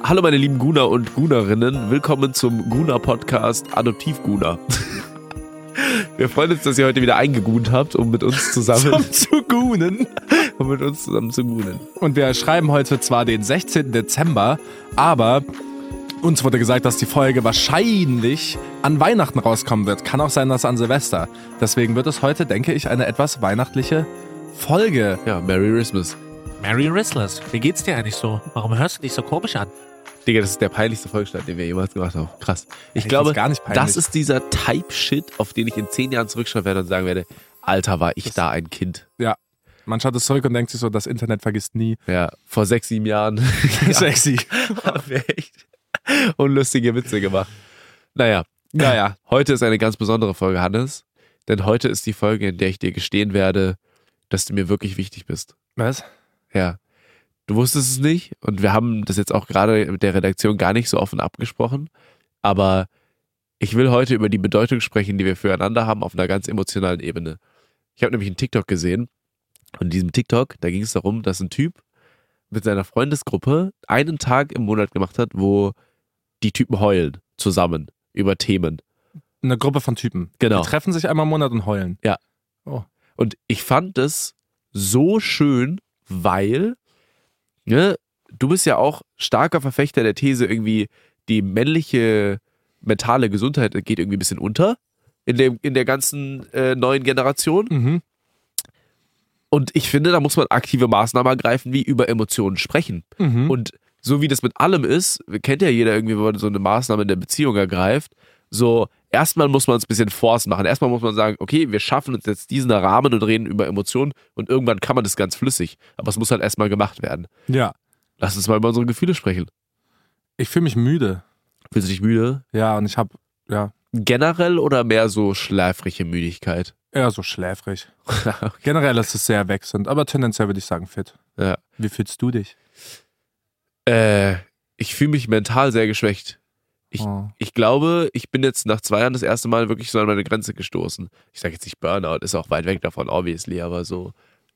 Hallo meine lieben Gunner und Gunnerinnen, willkommen zum Gunner-Podcast Adoptiv-Gunner. Wir freuen uns, dass ihr heute wieder eingegunt habt, um mit uns zusammen zu gunen. um mit uns zusammen zu gunen. Und wir schreiben heute zwar den 16. Dezember, aber uns wurde gesagt, dass die Folge wahrscheinlich an Weihnachten rauskommen wird. Kann auch sein, dass an Silvester. Deswegen wird es heute, denke ich, eine etwas weihnachtliche Folge. Ja, Merry Christmas. Merry Christmas. Wie geht's dir eigentlich so? Warum hörst du dich so komisch an? Digga, das ist der peinlichste Folgestart, den wir jemals gemacht haben. Krass. Ich Ich glaube, find's gar nicht peinlich. das ist dieser Type-Shit, auf den ich in 10 Jahren zurückschauen werde und sagen werde, Alter, war ich da ein Kind. Ja, man schaut es zurück und denkt sich so, das Internet vergisst nie. Ja, vor 6, 7 Jahren. Sexy. Haben wir echt unlustige Witze gemacht. Naja, heute ist eine ganz besondere Folge, Hannes. Denn heute ist die Folge, in der ich dir gestehen werde, dass du mir wirklich wichtig bist. Was? Ja. Du wusstest es nicht und wir haben das jetzt auch gerade mit der Redaktion gar nicht so offen abgesprochen. Aber ich will heute über die Bedeutung sprechen, die wir füreinander haben, auf einer ganz emotionalen Ebene. Ich habe nämlich einen TikTok gesehen und in diesem TikTok, da ging es darum, dass ein Typ mit seiner Freundesgruppe einen Tag im Monat gemacht hat, wo die Typen heulen zusammen über Themen. Eine Gruppe von Typen. Genau. Die treffen sich einmal im Monat und heulen. Ja. Oh. Und ich fand das so schön, weil ne, du bist ja auch starker Verfechter der These, irgendwie die männliche mentale Gesundheit geht irgendwie ein bisschen unter in der ganzen neuen Generation. Mhm. Und ich finde, da muss man aktive Maßnahmen ergreifen, wie über Emotionen sprechen. Mhm. Und so wie das mit allem ist, kennt ja jeder irgendwie, wenn man so eine Maßnahme in der Beziehung ergreift, so erstmal muss man es ein bisschen forcen machen. Erstmal muss man sagen, okay, wir schaffen uns jetzt diesen Rahmen und reden über Emotionen und irgendwann kann man das ganz flüssig. Aber es muss halt erstmal gemacht werden. Ja. Lass uns mal über unsere Gefühle sprechen. Ich fühle mich müde. Fühlst du dich müde? Ja, und ich habe, Generell oder mehr so schläfrige Müdigkeit? eher so schläfrig. Generell ist es sehr wechselnd, aber tendenziell würde ich sagen fit. Ja. Wie fühlst du dich? Ich fühle mich mental sehr geschwächt. Ich glaube, ich bin jetzt nach 2 Jahren das erste Mal wirklich so an meine Grenze gestoßen. Ich sage jetzt nicht Burnout, ist auch weit weg davon, obviously, aber so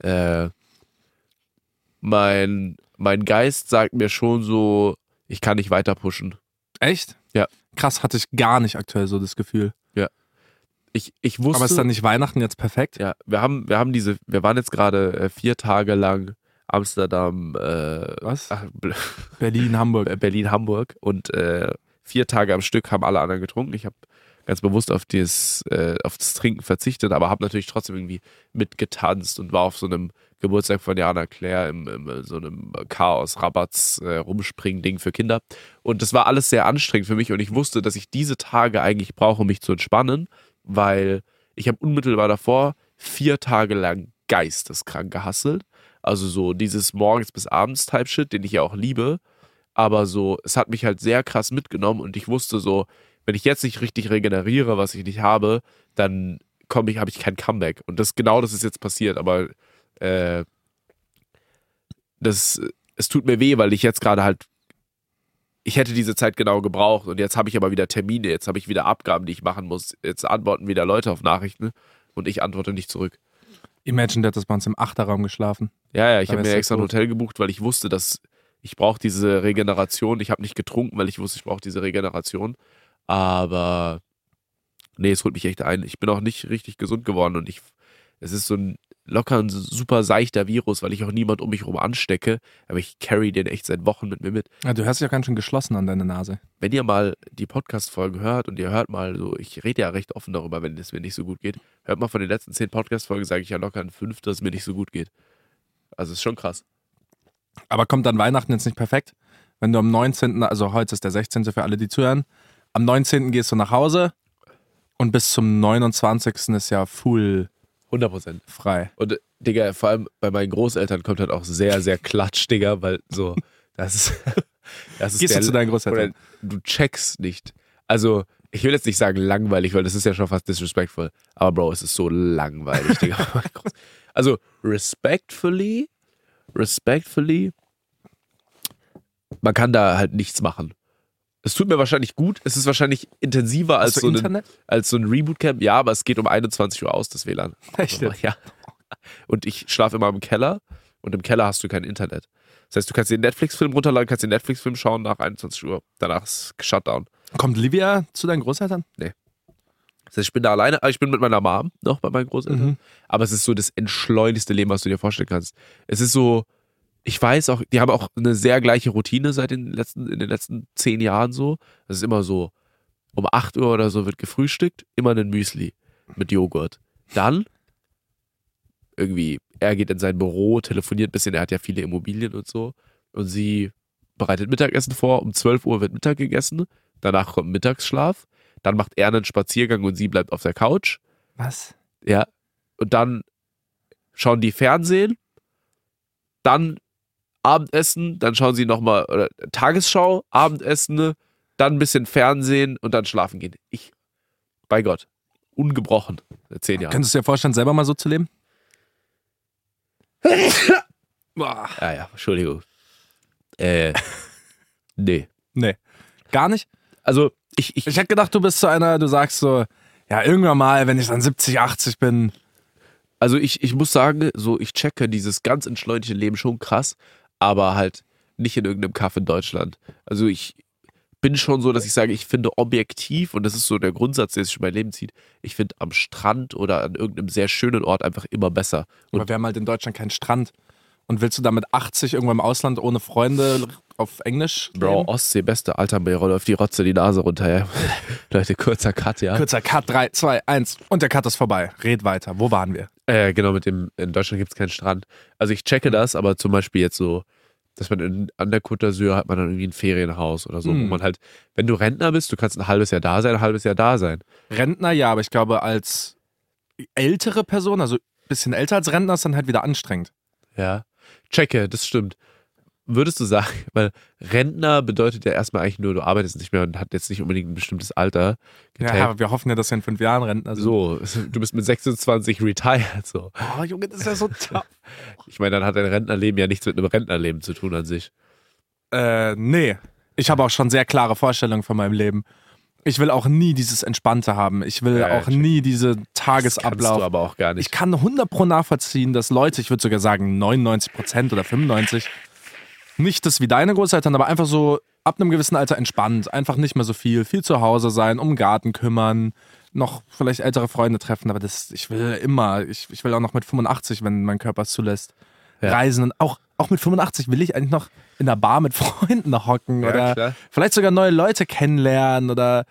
mein Geist sagt mir schon so, ich kann nicht weiter pushen. Echt? Ja. Krass, hatte ich gar nicht aktuell so das Gefühl. Ich wusste. Aber ist dann nicht Weihnachten jetzt perfekt? Ja, wir waren jetzt gerade 4 Tage lang Amsterdam, Was? ach, Berlin, Hamburg. Berlin, Hamburg und 4 Tage am Stück haben alle anderen getrunken. Ich habe ganz bewusst auf das Trinken verzichtet, aber habe natürlich trotzdem irgendwie mitgetanzt und war auf so einem Geburtstag von Jana Claire im so einem Chaos-Rabatz Rumspringen-Ding für Kinder. Und das war alles sehr anstrengend für mich und ich wusste, dass ich diese Tage eigentlich brauche, um mich zu entspannen, weil ich habe unmittelbar davor 4 Tage lang geisteskrank gehustelt. Also so dieses morgens bis abends Type-Shit, den ich ja auch liebe. Aber so, es hat mich halt sehr krass mitgenommen und ich wusste so, wenn ich jetzt nicht richtig regeneriere, was ich nicht habe, dann habe ich kein Comeback. Und das ist jetzt passiert, aber es tut mir weh, weil ich jetzt gerade halt, ich hätte diese Zeit genau gebraucht und jetzt habe ich aber wieder Termine, jetzt habe ich wieder Abgaben, die ich machen muss, jetzt antworten wieder Leute auf Nachrichten und ich antworte nicht zurück. Imagine, der hat das bei uns im Achterraum geschlafen. Ja, ich Da habe mir wärst du extra ein tot. Hotel gebucht, weil ich wusste, dass ich brauche diese Regeneration. Ich habe nicht getrunken, weil ich wusste, ich brauche diese Regeneration. Aber nee, es holt mich echt ein. Ich bin auch nicht richtig gesund geworden und es ist so ein super seichter Virus, weil ich auch niemand um mich herum anstecke. Aber ich carry den echt seit Wochen mit mir mit. Ja, du hörst dich ja ganz schön geschlossen an deine Nase. Wenn ihr mal die Podcast-Folgen hört und ihr hört mal so, ich rede ja recht offen darüber, wenn es mir nicht so gut geht. Hört mal von den letzten 10 Podcast-Folgen, sage ich ja locker in 5, dass es mir nicht so gut geht. Also ist schon krass. Aber kommt dann Weihnachten jetzt nicht perfekt? Wenn du am 19., also heute ist der 16. für alle, die zuhören, am 19. gehst du nach Hause und bis zum 29. ist ja full 100%. frei. Und Digga, vor allem bei meinen Großeltern kommt halt auch sehr, sehr Klatsch, Digga, weil so, das ist Gehst du zu deinen Großeltern? Oder du checkst nicht. Also, ich will jetzt nicht sagen langweilig, weil das ist ja schon fast disrespectful. Aber Bro, es ist so langweilig, Digga. Also, respectfully, man kann da halt nichts machen. Es tut mir wahrscheinlich gut. Es ist wahrscheinlich intensiver als Hast du Internet? so ein Rebootcamp. Ja, aber es geht um 21 Uhr aus, das WLAN. Echt? Ja. Und ich schlafe immer im Keller Und im Keller hast du kein Internet. Das heißt, du kannst den Netflix-Film runterladen, kannst den Netflix-Film schauen nach 21 Uhr. Danach ist Shutdown. Kommt Livia zu deinen Großeltern? Das heißt, ich bin da alleine, ich bin mit meiner Mom noch bei meinen Großeltern. Mhm. Aber es ist so das entschleunigste Leben, was du dir vorstellen kannst. Es ist so, ich weiß auch, die haben auch eine sehr gleiche Routine in den letzten 10 Jahren so. Es ist immer so, um 8 Uhr oder so wird gefrühstückt, immer ein Müsli mit Joghurt. Dann irgendwie, er geht in sein Büro, telefoniert ein bisschen, er hat ja viele Immobilien und so. Und sie bereitet Mittagessen vor, um 12 Uhr wird Mittag gegessen, danach kommt Mittagsschlaf, dann macht er einen Spaziergang und sie bleibt auf der Couch. Was? Ja. Und dann schauen die Fernsehen, dann Abendessen, dann schauen sie nochmal Tagesschau, Abendessen, dann ein bisschen Fernsehen und dann schlafen gehen. Bei Gott, ungebrochen, 10 Jahre. Könntest du dir vorstellen, selber mal so zu leben? Ja, Entschuldigung. Nee. Nee. Gar nicht? Also, Ich hätte gedacht, du bist so einer, du sagst so, ja, irgendwann mal, wenn ich dann 70, 80 bin. Also ich muss sagen, so ich checke dieses ganz entschleunigte Leben schon krass, aber halt nicht in irgendeinem Kaff in Deutschland. Also ich bin schon so, dass ich sage, ich finde objektiv, und das ist so der Grundsatz, der sich in mein Leben zieht, ich finde am Strand oder an irgendeinem sehr schönen Ort einfach immer besser. Und Aber wir haben halt in Deutschland keinen Strand. Und willst du dann mit 80 irgendwo im Ausland ohne Freunde auf Englisch Bro, leben? Ostsee, beste Alter, mir rollt auf die Rotze die Nase runter, ja. Leute, kurzer Cut, ja. Kurzer Cut, 3, 2, 1 und der Cut ist vorbei. Red weiter. Wo waren wir? Genau, in Deutschland gibt es keinen Strand. Also ich checke das, aber zum Beispiel jetzt so, dass man an der Côte d'Azur hat man dann irgendwie ein Ferienhaus oder so, wo man halt, wenn du Rentner bist, du kannst ein halbes Jahr da sein, ein halbes Jahr da sein. Rentner, ja, aber ich glaube, als ältere Person, also ein bisschen älter als Rentner, ist dann halt wieder anstrengend. Ja, checke, das stimmt. Würdest du sagen, weil Rentner bedeutet ja erstmal eigentlich nur, du arbeitest nicht mehr und hat jetzt nicht unbedingt ein bestimmtes Alter getaped. Ja, aber wir hoffen ja, dass wir in 5 Jahren Rentner sind. So, du bist mit 26 retired, so. Oh, Junge, das ist ja so tough. Ich meine, dann hat dein Rentnerleben ja nichts mit einem Rentnerleben zu tun an sich. Nee. Ich habe auch schon sehr klare Vorstellungen von meinem Leben. Ich will auch nie dieses Entspannte haben. Ich will Ja, auch nie diese Das kannst Tagesablauf. du aber auch gar nicht. Ich kann 100% nachvollziehen, dass Leute, ich würde sogar sagen 99% oder 95%, nicht das wie deine Großeltern, aber einfach so ab einem gewissen Alter entspannt. Einfach nicht mehr so viel zu Hause sein, um den Garten kümmern, noch vielleicht ältere Freunde treffen. Aber ich will immer, ich will auch noch mit 85, wenn mein Körper es zulässt, Ja. reisen. Und auch mit 85 will ich eigentlich noch in der Bar mit Freunden hocken Ja, oder klar. vielleicht sogar neue Leute kennenlernen oder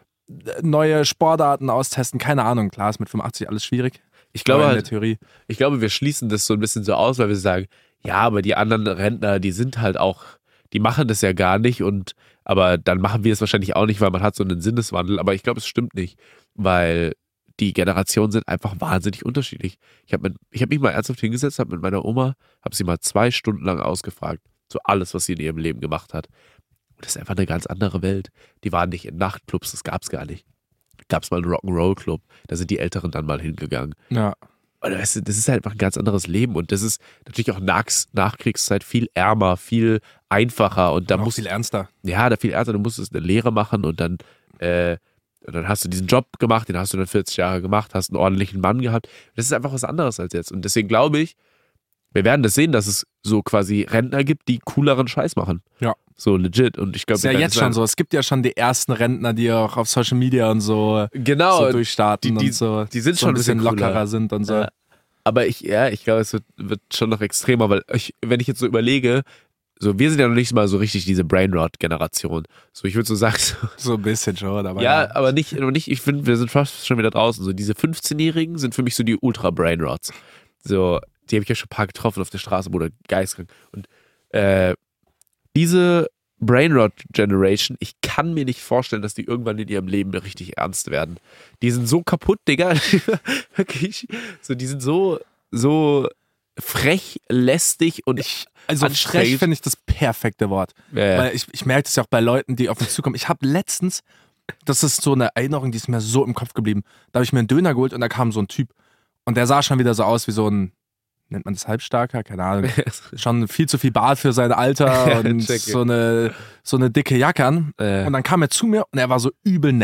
neue Sportarten austesten. Keine Ahnung, klar ist mit 85 alles schwierig. Ich glaube Aber in halt, der Theorie. ich glaube, wir schließen das so ein bisschen so aus, weil wir sagen, ja, aber die anderen Rentner, die sind halt auch, die machen das ja gar nicht aber dann machen wir es wahrscheinlich auch nicht, weil man hat so einen Sinneswandel, aber ich glaube, es stimmt nicht, weil die Generationen sind einfach wahnsinnig unterschiedlich. Ich hab mich mal ernsthaft hingesetzt, habe mit meiner Oma, habe sie mal 2 Stunden lang ausgefragt, so alles, was sie in ihrem Leben gemacht hat. Und das ist einfach eine ganz andere Welt. Die waren nicht in Nachtclubs, das gab's gar nicht. Gab's mal einen Rock'n'Roll-Club, da sind die Älteren dann mal hingegangen. Ja. Und weißt du, das ist halt einfach ein ganz anderes Leben und das ist natürlich auch Nachkriegszeit viel ärmer, viel einfacher und da Auch musst viel ernster. ja, da viel ernster, du musstest eine Lehre machen und dann hast du diesen Job gemacht, den hast du dann 40 Jahre gemacht, hast einen ordentlichen Mann gehabt. Das ist einfach was anderes als jetzt und deswegen glaube ich, wir werden das sehen, dass es so quasi Rentner gibt, die cooleren Scheiß machen. Ja. So legit und ich glaube, Ist ja jetzt schon so. Es gibt ja schon die ersten Rentner, die auch auf Social Media und so, Genau, so durchstarten die und so. die sind so schon ein bisschen cooler. lockerer sind und so. Ja. Aber ich glaube, es wird schon noch extremer, weil wenn ich jetzt so überlege, so wir sind ja noch nicht mal so richtig diese Brainrot-Generation. So, ich würde so sagen, So ein bisschen schon. Aber ja, aber nicht, ich finde, wir sind fast schon wieder draußen. So, diese 15-Jährigen sind für mich so die Ultra-Brainrots. So, die habe ich ja schon ein paar getroffen auf der Straße, wo der geistkrank. Und diese Brainrot-Generation, ich kann mir nicht vorstellen, dass die irgendwann in ihrem Leben richtig ernst werden. Die sind so kaputt, Digga. Wirklich. So, die sind so frech, lästig und Also anstrengend. frech finde ich das perfekte Wort. Ja. Weil ich merke das ja auch bei Leuten, die auf mich zukommen. Ich habe letztens, das ist so eine Erinnerung, die ist mir so im Kopf geblieben. Da habe ich mir einen Döner geholt und da kam so ein Typ. Und der sah schon wieder so aus wie so ein, nennt man das Halbstarker? Keine Ahnung. Schon viel zu viel Bart für sein Alter und Check. so eine dicke Jacke an. Und dann kam er zu mir und er war so übel nett.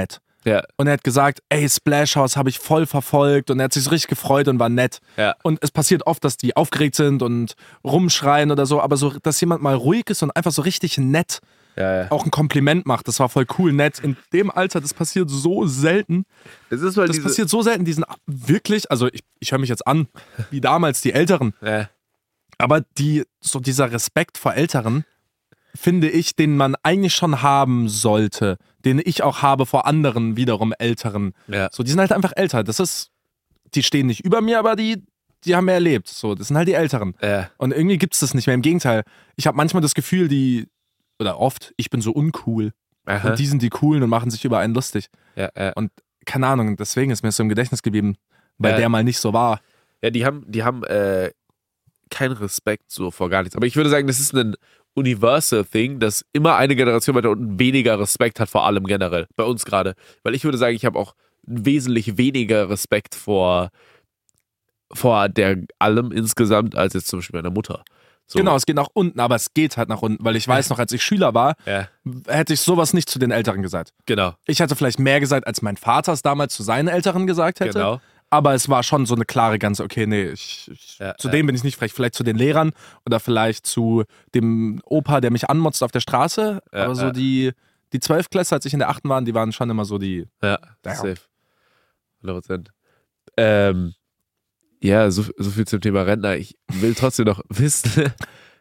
Ja. Und er hat gesagt, ey, Splash House habe ich voll verfolgt und er hat sich so richtig gefreut und war nett. Ja. Und es passiert oft, dass die aufgeregt sind und rumschreien oder so, aber so, dass jemand mal ruhig ist und einfach so richtig nett Ja. auch ein Kompliment macht, das war voll cool, nett. In dem Alter, das passiert so selten. Das ist weil Das passiert so selten, die sind wirklich, also ich höre mich jetzt an, wie damals die Älteren, Ja. aber dieser Respekt vor Älteren, finde ich, den man eigentlich schon haben sollte, den ich auch habe vor anderen wiederum Älteren. Ja. So, die sind halt einfach älter. Die stehen nicht über mir, aber die haben mehr erlebt. So, das sind halt die Älteren. Ja. Und irgendwie gibt es das nicht mehr. Im Gegenteil, ich habe manchmal das Gefühl, oder oft, ich bin so uncool. Aha. Und die sind die Coolen und machen sich über einen lustig. Ja. Und keine Ahnung, deswegen ist mir so im Gedächtnis geblieben, weil Ja. der mal nicht so war. Ja, die haben keinen Respekt so vor gar nichts. Aber ich würde sagen, das ist ein universal Thing, dass immer eine Generation weiter unten weniger Respekt hat vor allem generell. Bei uns gerade. Weil ich würde sagen, ich habe auch wesentlich weniger Respekt vor der allem insgesamt als jetzt zum Beispiel meiner Mutter. So. Genau, es geht nach unten, aber es geht halt nach unten, weil ich weiß noch, als ich Schüler war, Ja, hätte ich sowas nicht zu den Älteren gesagt. genau. Ich hätte vielleicht mehr gesagt, als mein Vater es damals zu seinen Älteren gesagt hätte. Genau. Aber es war schon so eine klare Grenze, okay, nee, zu denen bin ich nicht frech. Vielleicht zu den Lehrern oder vielleicht zu dem Opa, der mich anmotzt auf der Straße. Ja, aber so die 12-Klässler, als ich in der 8. war, die waren schon immer so die... Ja, Ja. safe. 100%. Ja, so viel zum Thema Rentner. Ich will trotzdem noch wissen,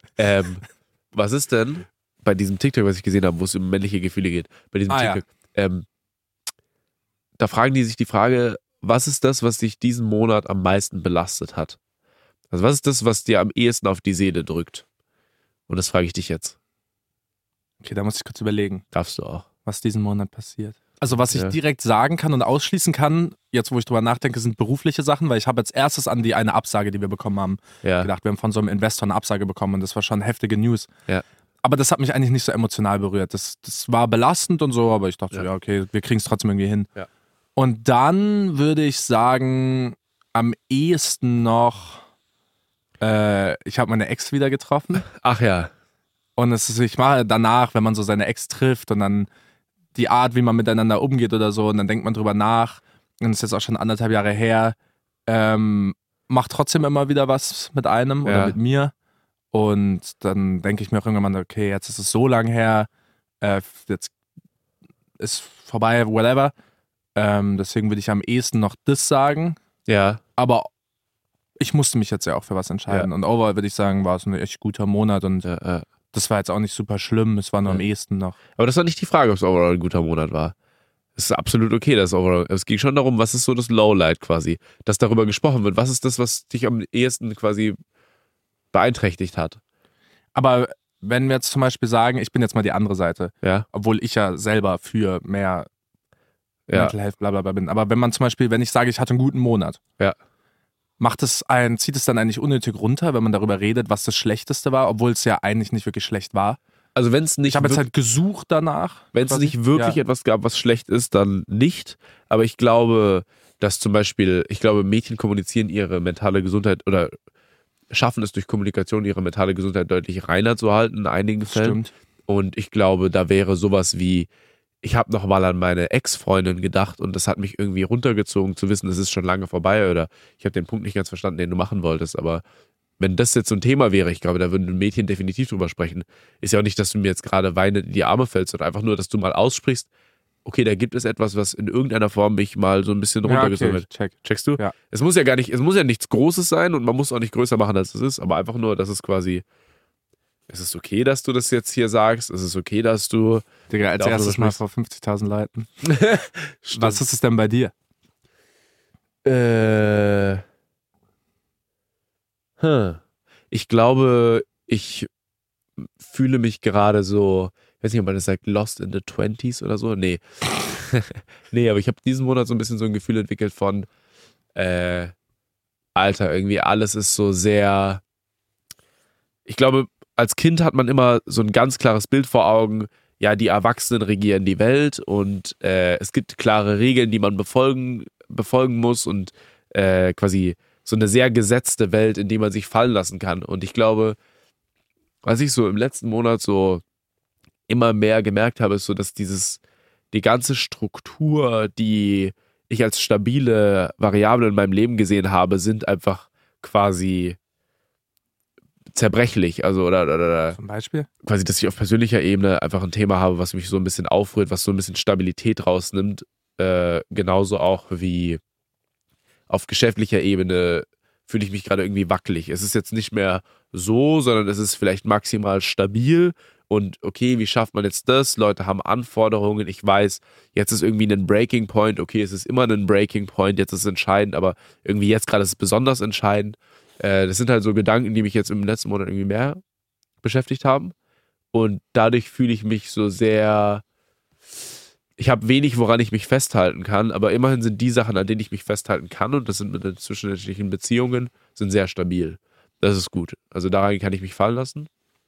was ist denn bei diesem TikTok, was ich gesehen habe, wo es um männliche Gefühle geht, bei diesem Ah, ja. TikTok, da fragen die sich die Frage, was ist das, was dich diesen Monat am meisten belastet hat? Also was ist das, was dir am ehesten auf die Seele drückt? Und das frage ich dich jetzt. Okay, da muss ich kurz überlegen, Darfst du auch. was diesen Monat passiert. Also was ich Ja. direkt sagen kann und ausschließen kann, jetzt wo ich drüber nachdenke, sind berufliche Sachen, weil ich habe als erstes an die eine Absage, die wir bekommen haben, Ja. gedacht. Wir haben von so einem Investor eine Absage bekommen und das war schon heftige News. Ja. Aber das hat mich eigentlich nicht so emotional berührt. Das war belastend und so, aber ich dachte, Ja. ja okay, wir kriegen es trotzdem irgendwie hin. Ja. Und dann würde ich sagen, am ehesten noch, ich habe meine Ex wieder getroffen. Ach ja. Und ich mache danach, wenn man so seine Ex trifft und dann die Art, wie man miteinander umgeht oder so, und dann denkt man drüber nach, und das ist jetzt auch schon 1,5 Jahre her, macht trotzdem immer wieder was mit einem oder Ja. mit mir. Und dann denke ich mir auch irgendwann, okay, jetzt ist es so lang her, jetzt ist vorbei, whatever. Deswegen würde ich am ehesten noch das sagen. Ja. Aber ich musste mich jetzt ja auch für was entscheiden. Ja. Und overall würde ich sagen, war es ein echt guter Monat und Ja. das war jetzt auch nicht super schlimm. Es war nur Ja. am ehesten noch. Aber das war nicht die Frage, ob es overall ein guter Monat war. Es ist absolut okay, dass overall. Es ging schon darum, was ist so das Lowlight quasi, dass darüber gesprochen wird. Was ist das, was dich am ehesten quasi beeinträchtigt hat? Aber wenn wir jetzt zum Beispiel sagen, ich bin jetzt mal die andere Seite, Ja. obwohl ich ja selber für mehr Ja. Mental Health bla bla bla bin. Aber wenn man zum Beispiel, wenn ich sage, ich hatte einen guten Monat, Ja. zieht es dann eigentlich unnötig runter, wenn man darüber redet, was das Schlechteste war, obwohl es ja eigentlich nicht wirklich schlecht war. Also wenn es nicht Ich habe jetzt wirklich, halt gesucht danach. wenn es quasi. nicht wirklich Ja. etwas gab, was schlecht ist, dann nicht. Aber ich glaube, dass zum Beispiel, Mädchen kommunizieren ihre mentale Gesundheit oder schaffen es durch Kommunikation, ihre mentale Gesundheit deutlich reiner zu halten in einigen Fällen. Stimmt. Und ich glaube, da wäre sowas wie, ich habe noch mal an meine Ex-Freundin gedacht und das hat mich irgendwie runtergezogen, zu wissen, es ist schon lange vorbei oder ich habe den Punkt nicht ganz verstanden, den du machen wolltest. Aber wenn das jetzt so ein Thema wäre, ich glaube, da würden Mädchen definitiv drüber sprechen. Ist ja auch nicht, dass du mir jetzt gerade weinend in die Arme fällst, sondern einfach nur, dass du mal aussprichst, okay, da gibt es etwas, was in irgendeiner Form mich mal so ein bisschen runtergezogen hat. check. Checkst du? Ja. Es muss ja nichts Großes sein und man muss auch nicht größer machen, als es ist, aber einfach nur, dass es quasi, es ist okay, dass du das jetzt hier sagst, es ist okay, dass du Digga, als Darf erstes du mal das vor 50.000 Leuten. Was ist es denn bei dir? Ich glaube, ich fühle mich gerade so, ich weiß nicht, ob man das sagt, lost in the 20s oder so. Nee. Nee, aber ich habe diesen Monat so ein bisschen so ein Gefühl entwickelt von, Alter, irgendwie alles ist so sehr, ich glaube, als Kind hat man immer so ein ganz klares Bild vor Augen, ja, die Erwachsenen regieren die Welt und es gibt klare Regeln, die man befolgen muss und quasi so eine sehr gesetzte Welt, in die man sich fallen lassen kann. Und ich glaube, was ich so im letzten Monat so immer mehr gemerkt habe, ist so, dass dieses die ganze Struktur, die ich als stabile Variable in meinem Leben gesehen habe, sind einfach quasi zerbrechlich. Also oder Zum Beispiel? quasi, dass ich auf persönlicher Ebene einfach ein Thema habe, was mich so ein bisschen aufrührt, was so ein bisschen Stabilität rausnimmt. Genauso auch wie auf geschäftlicher Ebene fühle ich mich gerade irgendwie wackelig. Es ist jetzt nicht mehr so, sondern es ist vielleicht maximal stabil. Und okay, wie schafft man jetzt das? Leute haben Anforderungen. Ich weiß, jetzt ist irgendwie ein Breaking Point. Okay, es ist immer ein Breaking Point. Jetzt ist es entscheidend, aber irgendwie jetzt gerade ist es besonders entscheidend. Das sind halt so Gedanken, die mich jetzt im letzten Monat irgendwie mehr beschäftigt haben. Und dadurch fühle ich mich so sehr. Ich habe wenig, woran ich mich festhalten kann, aber immerhin sind die Sachen, an denen ich mich festhalten kann, und das sind mit den zwischenmenschlichen Beziehungen, sind sehr stabil. Das ist gut. Also daran kann ich mich fallen lassen.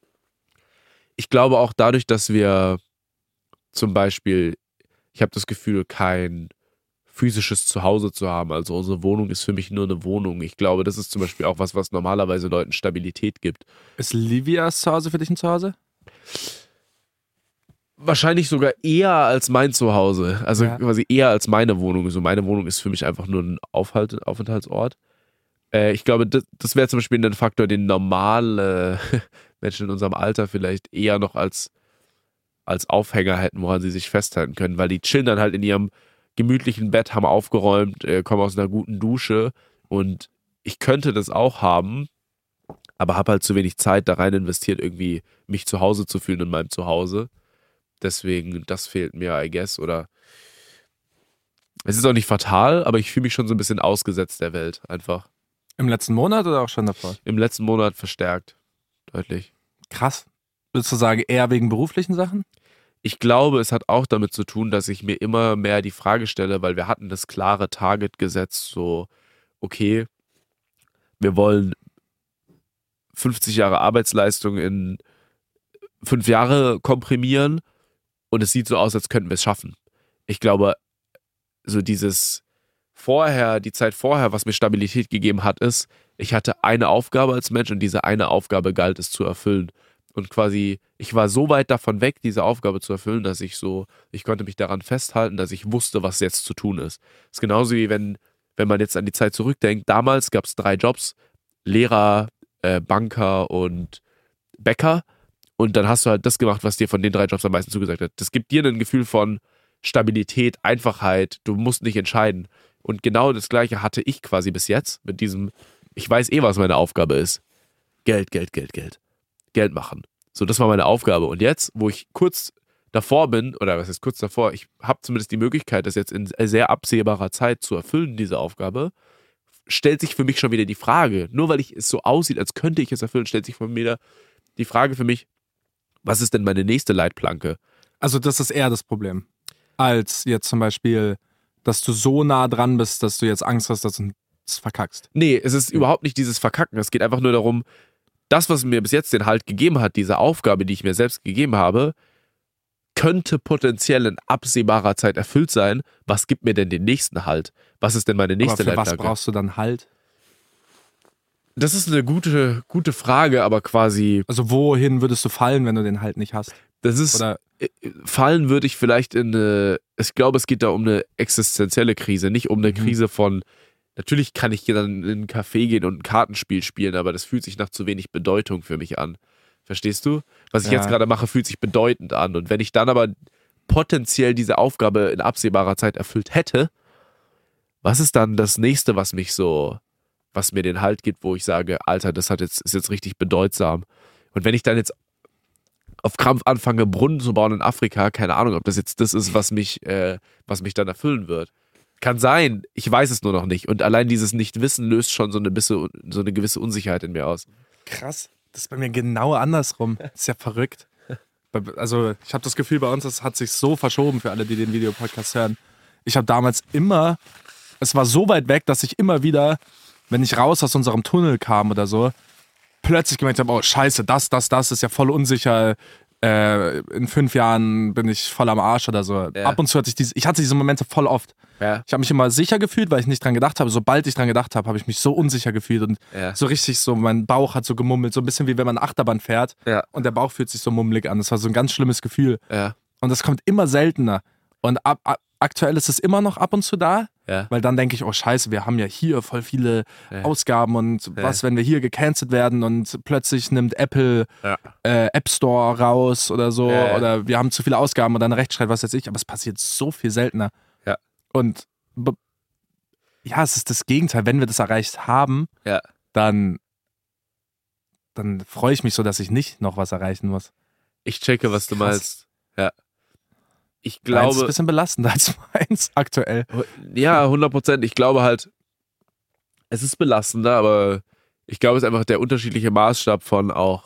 Ich glaube auch dadurch, dass wir zum Beispiel, ich habe das Gefühl, kein physisches Zuhause zu haben. Also unsere Wohnung ist für mich nur eine Wohnung. Ich glaube, das ist zum Beispiel auch was normalerweise Leuten Stabilität gibt. Ist Livias Zuhause für dich ein Zuhause? Wahrscheinlich sogar eher als mein Zuhause. Also Ja. quasi eher als meine Wohnung. So, meine Wohnung ist für mich einfach nur ein Aufenthaltsort. Ich glaube, das wäre zum Beispiel ein Faktor, den normale Menschen in unserem Alter vielleicht eher noch als Aufhänger hätten, woran sie sich festhalten können, weil die chillen dann halt in ihrem gemütlichen Bett, haben aufgeräumt, kommen aus einer guten Dusche, und ich könnte das auch haben, aber habe halt zu wenig Zeit da rein investiert, irgendwie mich zu Hause zu fühlen in meinem Zuhause. Deswegen, das fehlt mir, I guess, oder es ist auch nicht fatal, aber ich fühle mich schon so ein bisschen ausgesetzt der Welt, einfach. Im letzten Monat oder auch schon davor? Im letzten Monat verstärkt, deutlich. Krass. Würdest du sagen, eher wegen beruflichen Sachen? Ich glaube, es hat auch damit zu tun, dass ich mir immer mehr die Frage stelle, weil wir hatten das klare Target gesetzt, so, okay, wir wollen 50 Jahre Arbeitsleistung in 5 Jahre komprimieren, und es sieht so aus, als könnten wir es schaffen. Ich glaube, so die Zeit vorher, was mir Stabilität gegeben hat, ist, ich hatte eine Aufgabe als Mensch, und diese eine Aufgabe galt es zu erfüllen. Und quasi, ich war so weit davon weg, diese Aufgabe zu erfüllen, dass ich konnte mich daran festhalten, dass ich wusste, was jetzt zu tun ist. Das ist genauso wie wenn man jetzt an die Zeit zurückdenkt. Damals gab es 3 Jobs: Lehrer, Banker und Bäcker. Und dann hast du halt das gemacht, was dir von den 3 Jobs am meisten zugesagt hat. Das gibt dir ein Gefühl von Stabilität, Einfachheit. Du musst nicht entscheiden. Und genau das Gleiche hatte ich quasi bis jetzt mit diesem, ich weiß was meine Aufgabe ist. Geld, Geld, Geld, Geld. Geld machen. So, das war meine Aufgabe. Und jetzt, wo ich kurz davor bin, oder was heißt kurz davor, ich habe zumindest die Möglichkeit, das jetzt in sehr absehbarer Zeit zu erfüllen, diese Aufgabe, stellt sich für mich schon wieder die Frage, nur weil es so aussieht, als könnte ich es erfüllen, stellt sich von mir die Frage für mich, was ist denn meine nächste Leitplanke? Also das ist eher das Problem, als jetzt zum Beispiel, dass du so nah dran bist, dass du jetzt Angst hast, dass du es verkackst. Nee, es ist überhaupt nicht dieses Verkacken. Es geht einfach nur darum, das, was mir bis jetzt den Halt gegeben hat, diese Aufgabe, die ich mir selbst gegeben habe, könnte potenziell in absehbarer Zeit erfüllt sein. Was gibt mir denn den nächsten Halt? Was ist denn meine nächste Aber für was Leitplanke? brauchst du dann Halt? Das ist eine gute Frage, aber quasi, Also wohin würdest du fallen, wenn du den Halt nicht hast? das ist, Oder fallen würde ich vielleicht ich glaube, es geht da um eine existenzielle Krise, nicht um eine Krise von, natürlich kann ich dann in einen Café gehen und ein Kartenspiel spielen, aber das fühlt sich nach zu wenig Bedeutung für mich an. Verstehst du? Was ich Ja. jetzt gerade mache, fühlt sich bedeutend an. Und wenn ich dann aber potenziell diese Aufgabe in absehbarer Zeit erfüllt hätte, was ist dann das nächste, was mir den Halt gibt, wo ich sage, Alter, das ist jetzt richtig bedeutsam. Und wenn ich dann jetzt auf Krampf anfange, Brunnen zu bauen in Afrika, keine Ahnung, ob das jetzt das ist, was mich dann erfüllen wird. Kann sein, ich weiß es nur noch nicht. Und allein dieses Nichtwissen löst schon so eine gewisse Unsicherheit in mir aus. krass, das ist bei mir genau andersrum. Das ist ja verrückt. Also ich habe das Gefühl, bei uns, das hat sich so verschoben für alle, die den Videopodcast hören. Ich habe damals immer, es war so weit weg, dass ich immer wieder, wenn ich raus aus unserem Tunnel kam oder so, plötzlich gemerkt habe, oh scheiße, das ist ja voll unsicher. In 5 Jahren bin ich voll am Arsch oder so. Ja. Ab und zu hatte ich diese Momente voll oft. Ja. Ich habe mich immer sicher gefühlt, weil ich nicht dran gedacht habe. Sobald ich dran gedacht habe, habe ich mich so unsicher gefühlt und Ja. so richtig so, mein Bauch hat so gemummelt, so ein bisschen wie wenn man Achterbahn fährt Ja. und der Bauch fühlt sich so mummelig an. Das war so ein ganz schlimmes Gefühl. Ja. Und das kommt immer seltener. Und aktuell ist es immer noch ab und zu da, Ja. weil dann denke ich, oh scheiße, wir haben ja hier voll viele Ja. Ausgaben und was, wenn wir hier gecancelt werden und plötzlich nimmt Apple Ja. App Store raus oder so Ja. oder wir haben zu viele Ausgaben und dann Rechtsstreit, was weiß ich, aber es passiert so viel seltener. Ja. Und ja, es ist das Gegenteil. Wenn wir das erreicht haben, Ja. dann freue ich mich so, dass ich nicht noch was erreichen muss. Ich checke, was du Krass. meinst. Ja. Ich Deins ist ein glaube, bisschen belastender als meins aktuell. ja, 100%. Ich glaube halt, es ist belastender, aber ich glaube, es ist einfach der unterschiedliche Maßstab von auch,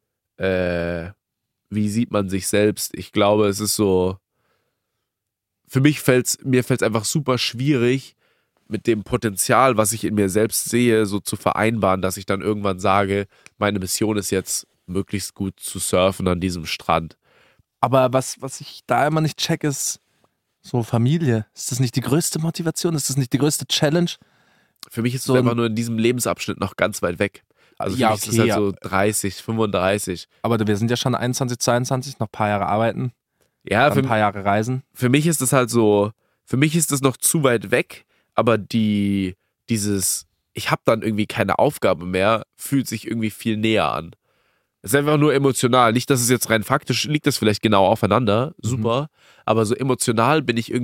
wie sieht man sich selbst. Ich glaube, es ist so, für mir fällt es einfach super schwierig, mit dem Potenzial, was ich in mir selbst sehe, so zu vereinbaren, dass ich dann irgendwann sage, meine Mission ist jetzt, möglichst gut zu surfen an diesem Strand. Aber was ich da immer nicht check, ist so Familie. Ist das nicht die größte Motivation? Ist das nicht die größte Challenge? Für mich ist es So einfach nur in diesem Lebensabschnitt noch ganz weit weg. Also für Ja, mich ist es okay, halt ja. so 30, 35. Aber wir sind ja schon 21, 22, noch ein paar Jahre arbeiten, Ja, dann ein paar Jahre reisen. für mich ist es halt so, für mich ist es noch zu weit weg, aber ich habe dann irgendwie keine Aufgabe mehr, fühlt sich irgendwie viel näher an. Es ist einfach nur emotional. Nicht, dass es jetzt rein faktisch liegt, das vielleicht genau aufeinander, super, aber so emotional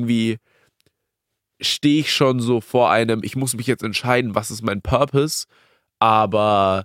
stehe ich schon so vor einem, ich muss mich jetzt entscheiden, was ist mein Purpose, aber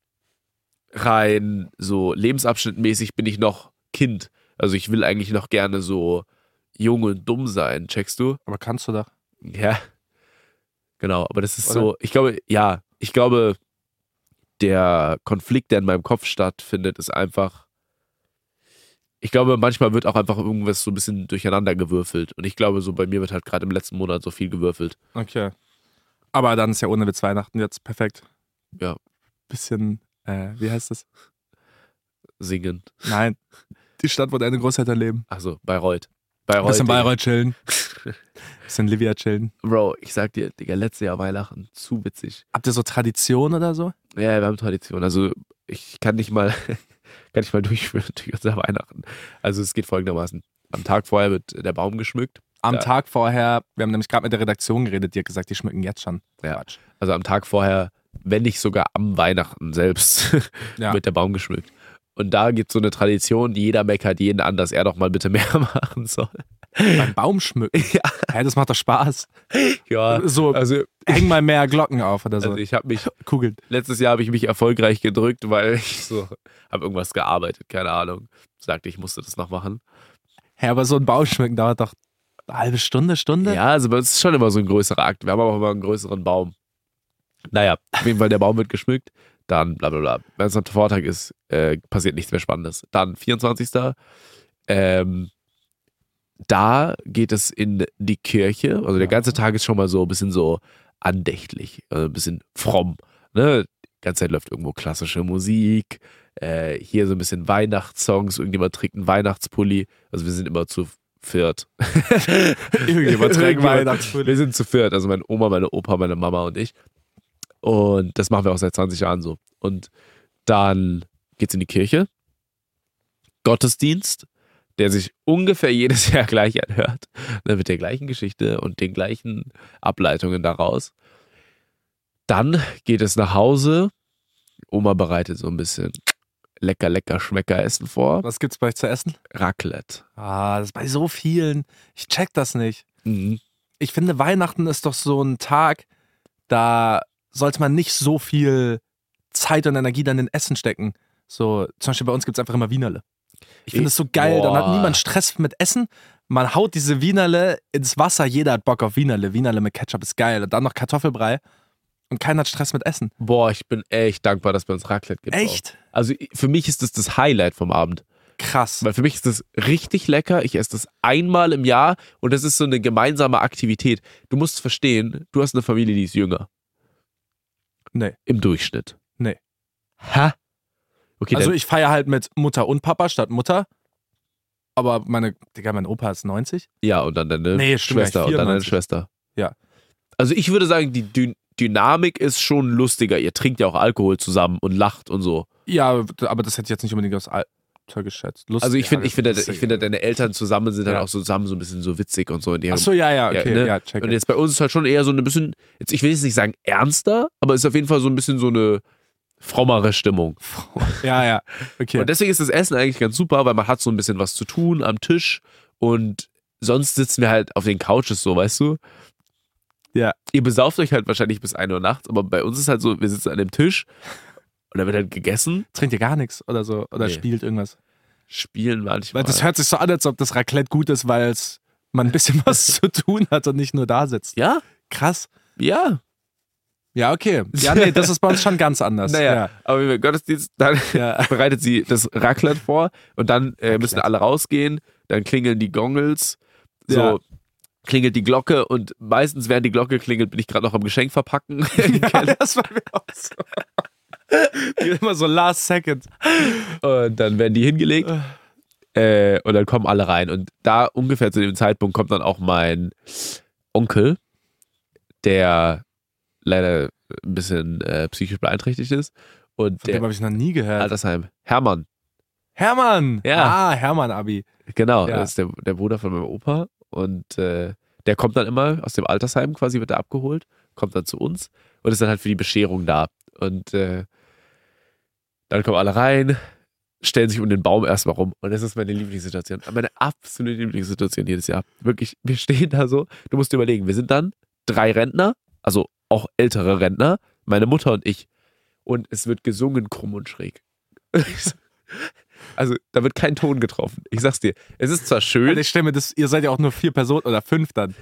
rein so lebensabschnittmäßig bin ich noch Kind. Also ich will eigentlich noch gerne so jung und dumm sein, checkst du? Aber kannst du doch. Ja. Genau, aber das ist Oder? so, ich glaube, der Konflikt, der in meinem Kopf stattfindet, ist einfach, ich glaube, manchmal wird auch einfach irgendwas so ein bisschen durcheinander gewürfelt. Und ich glaube, so bei mir wird halt gerade im letzten Monat so viel gewürfelt. Okay. Aber dann ist ja ohne Witz Weihnachten jetzt perfekt. Ja. Bisschen, wie heißt das? Singen. Nein, die Stadt, wo deine Großeltern leben. Also Bayreuth. Bayreuth. Bisschen Digga. Bayreuth chillen. Bisschen Livia chillen. Bro, ich sag dir, Digga, letztes Jahr Weihnachten, zu witzig. Habt ihr so Tradition oder so? Ja, wir haben Tradition. Also ich kann nicht mal durchführen durch unser Weihnachten. Also es geht folgendermaßen. Am Tag vorher wird der Baum geschmückt. Am Ja. Tag vorher, wir haben nämlich gerade mit der Redaktion geredet, die hat gesagt, die schmücken jetzt schon. Ja. Quatsch. Also am Tag vorher, wenn nicht sogar am Weihnachten selbst, Ja. wird der Baum geschmückt. Und da gibt es so eine Tradition, jeder meckert jeden an, dass er doch mal bitte mehr machen soll. Beim Baum schmücken? Ja. Hä, das macht doch Spaß. Ja, So, also häng mal mehr Glocken auf oder so. ich habe mich, Kugeln. letztes Jahr habe ich mich erfolgreich gedrückt, weil ich so, habe irgendwas gearbeitet, keine Ahnung. Sagte, ich musste das noch machen. Hä, aber so ein Baum schmücken dauert doch eine halbe Stunde, Stunde? Ja, also es ist schon immer so ein größerer Akt. Wir haben aber auch immer einen größeren Baum. Naja, auf jeden Fall der Baum wird geschmückt, dann bla bla bla. Wenn es am Vortag ist, passiert nichts mehr Spannendes. Dann 24. Da geht es in die Kirche. Also der ganze Tag ist schon mal so ein bisschen so andächtlich, ein bisschen fromm. Ne? Die ganze Zeit läuft irgendwo klassische Musik. Hier so ein bisschen Weihnachtssongs. Irgendjemand trägt einen Weihnachtspulli. Also wir sind immer zu viert. Irgendjemand trägt Weihnachtspulli. Wir sind zu viert. Also meine Oma, meine Opa, meine Mama und ich. Und das machen wir auch seit 20 Jahren so. Und dann geht's in die Kirche. Gottesdienst, der sich ungefähr jedes Jahr gleich anhört. Ne, mit der gleichen Geschichte und den gleichen Ableitungen daraus. Dann geht es nach Hause. Oma bereitet so ein bisschen lecker Schmeckeressen vor. Was gibt's bei euch zu essen? Raclette. Ah, das ist bei so vielen. Ich check das nicht. Mhm. Ich finde, Weihnachten ist doch so ein Tag, da sollte man nicht so viel Zeit und Energie dann in Essen stecken. So, zum Beispiel bei uns gibt es einfach immer Wienerle. Ich finde es so geil, dann hat Boah. niemand Stress mit Essen. Man haut diese Wienerle ins Wasser, jeder hat Bock auf Wienerle. Wienerle mit Ketchup ist geil. Und dann noch Kartoffelbrei und keiner hat Stress mit Essen. Boah, ich bin echt dankbar, dass bei uns Raclette gibt. Echt? Auch. Also für mich ist das Highlight vom Abend. Krass. Weil für mich ist das richtig lecker. Ich esse das einmal im Jahr und das ist so eine gemeinsame Aktivität. Du musst verstehen, du hast eine Familie, die ist jünger. Nee. Im Durchschnitt. Nee. Hä? Okay, Also dann, ich feiere halt mit Mutter und Papa statt Mutter. Aber mein Opa ist 90. ja, und dann deine Nee, stimmt, Schwester und dann deine 94. Schwester. Ja. Also ich würde sagen, die Dynamik ist schon lustiger. Ihr trinkt ja auch Alkohol zusammen und lacht und so. Ja, aber das hätte ich jetzt nicht unbedingt aus untergeschätzt. Lustig, Also ich finde, lustig. deine Eltern zusammen sind dann Ja. auch so zusammen so ein bisschen so witzig und so. In Achso, ja, okay, ne? ja, check. Und jetzt bei uns ist halt schon eher so ein bisschen, jetzt ich will jetzt nicht sagen ernster, aber es ist auf jeden Fall so ein bisschen so eine frommere Stimmung. Ja, okay. Und deswegen ist das Essen eigentlich ganz super, weil man hat so ein bisschen was zu tun am Tisch und sonst sitzen wir halt auf den Couches so, weißt du? Ja. Ihr besauft euch halt wahrscheinlich bis 1 Uhr nachts, aber bei uns ist halt so, wir sitzen an dem Tisch und da wird halt gegessen. Trinkt ihr gar nichts oder so? Oder Nee. spielt irgendwas? Spielen manchmal. Weil das hört sich so an, als ob das Raclette gut ist, weil man ein bisschen was zu tun hat und nicht nur da sitzt. Ja? Krass. Ja. Ja, okay. Ja, nee, das ist bei uns schon ganz anders. Naja, aber im Gottesdienst, dann Ja. bereitet sie das Raclette vor und dann müssen alle rausgehen, dann klingeln die Gongels, so Ja. klingelt die Glocke und meistens, während die Glocke klingelt, bin ich gerade noch am Geschenk verpacken. Ja, das war mir auch so. Immer so last second. Und dann werden die hingelegt und dann kommen alle rein. Und da ungefähr zu dem Zeitpunkt kommt dann auch mein Onkel, der leider ein bisschen psychisch beeinträchtigt ist. Und Von dem der habe ich noch nie gehört. Altersheim, Hermann, Hermann! Ja. Hermann, Abi. genau, Ja. das ist der Bruder von meinem Opa. Und der kommt dann immer aus dem Altersheim quasi, wird er abgeholt, kommt dann zu uns und ist dann halt für die Bescherung da. Und dann kommen alle rein, stellen sich um den Baum erstmal rum. Und das ist meine Lieblingssituation. Meine absolute Lieblingssituation jedes Jahr. Wirklich, wir stehen da so. Du musst dir überlegen, wir sind dann 3 Rentner, also auch ältere Rentner, meine Mutter und ich. Und es wird gesungen, krumm und schräg. Also, da wird kein Ton getroffen. Ich sag's dir. Es ist zwar schön, Alter, ich stelle mir das, ihr seid ja auch nur 4 Personen oder 5 dann.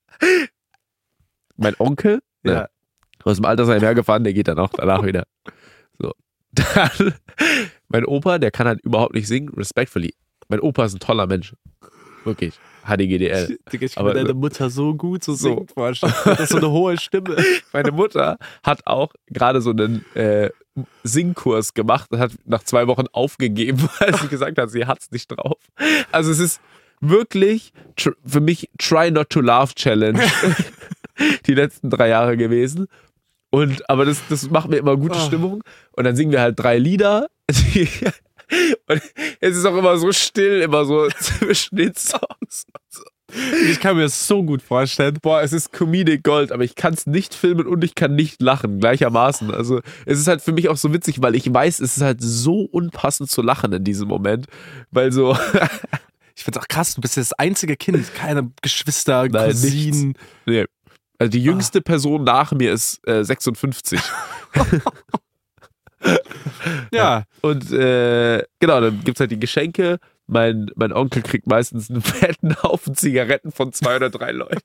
mein Onkel, Ja. aus dem Altersheim hergefahren, der geht dann auch danach wieder. So. Dann, mein Opa, der kann halt überhaupt nicht singen, respectfully. Mein Opa ist ein toller Mensch. Wirklich. HDGDL. Digga, ich kann Aber- mir deine Mutter so gut so So. singen vorstellen. Das ist so eine hohe Stimme. Meine Mutter hat auch gerade so einen Singkurs gemacht und hat nach 2 Wochen aufgegeben, weil sie gesagt hat, sie hat's nicht drauf. Also es ist wirklich für mich Try Not to Laugh Challenge die letzten 3 Jahre gewesen. Aber das macht mir immer gute Stimmung. Und dann singen wir halt 3 Lieder. Und es ist auch immer so still, immer so zwischen den Songs. Ich kann mir das so gut vorstellen. Boah, es ist Comedic Gold, aber ich kann es nicht filmen und ich kann nicht lachen, gleichermaßen. Also es ist halt für mich auch so witzig, weil ich weiß, es ist halt so unpassend zu lachen in diesem Moment, weil so... Ich find's auch krass, du bist ja das einzige Kind, keine Geschwister, Nein, Cousinen. Nee. Also die jüngste Person nach mir ist 56. Ja. Und genau, dann gibt's halt die Geschenke. Mein Onkel kriegt meistens einen fetten Haufen Zigaretten von 2 oder 3 Leuten.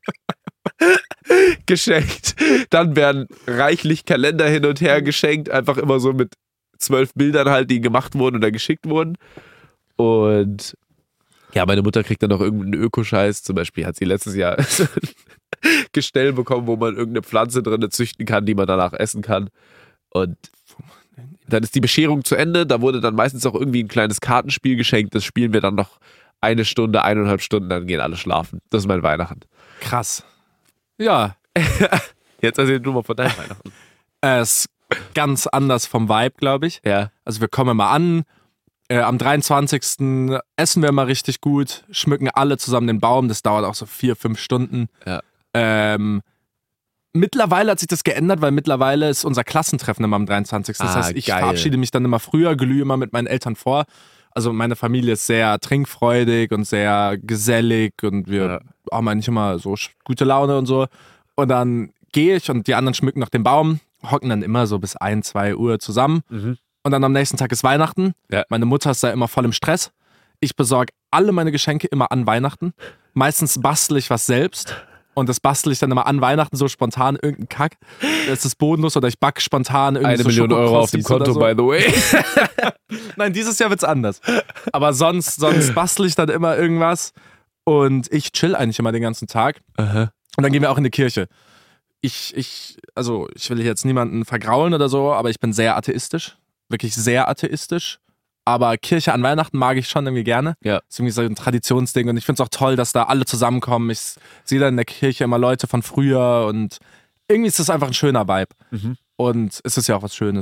Geschenkt. Dann werden reichlich Kalender hin und her geschenkt, einfach immer so mit 12 Bildern halt, die gemacht wurden oder geschickt wurden. Und ja, meine Mutter kriegt dann noch irgendeinen Ökoscheiß. Zum Beispiel hat sie letztes Jahr ein Gestell bekommen, wo man irgendeine Pflanze drin züchten kann, die man danach essen kann. Und dann ist die Bescherung zu Ende. Da wurde dann meistens auch irgendwie ein kleines Kartenspiel geschenkt. Das spielen wir dann noch 1 Stunde, 1,5 Stunden, dann gehen alle schlafen. Das ist mein Weihnachten. Krass. Ja. Jetzt erzähl du mal von deinem Weihnachten. Es ist ganz anders vom Vibe, glaube ich. Ja. Also wir kommen mal an. Am 23. essen wir mal richtig gut, schmücken alle zusammen den Baum. Das dauert auch so 4-5 Stunden. Ja. Mittlerweile hat sich das geändert, weil mittlerweile ist unser Klassentreffen immer am 23. Das heißt, ich geil. verabschiede mich dann immer früher, glühe immer mit meinen Eltern vor. Also meine Familie ist sehr trinkfreudig und sehr gesellig und wir haben eigentlich immer so gute Laune und so. Und dann gehe ich und die anderen schmücken noch den Baum, hocken dann immer so bis 1-2 Uhr zusammen. Mhm. Und dann am nächsten Tag ist Weihnachten. Ja. Meine Mutter ist da immer voll im Stress. Ich besorge alle meine Geschenke immer an Weihnachten. Meistens bastel ich was selbst. Und das bastel ich dann immer an Weihnachten so spontan, irgendein Kack. Das ist bodenlos oder ich back spontan irgendwie 1 so Million Euro auf dem Schokokrossis Konto, oder so. by the way. Nein, dieses Jahr wird's anders. Aber sonst bastel ich dann immer irgendwas und ich chill eigentlich immer den ganzen Tag. Aha. Und dann gehen wir auch in die Kirche. Ich will jetzt niemanden vergraulen oder so, aber ich bin sehr atheistisch. Wirklich sehr atheistisch. Aber Kirche an Weihnachten mag ich schon irgendwie gerne. Ja. Das ist irgendwie so ein Traditionsding und ich finde es auch toll, dass da alle zusammenkommen. Ich sehe da in der Kirche immer Leute von früher und irgendwie ist das einfach ein schöner Vibe. Mhm. Und es ist ja auch was Schönes.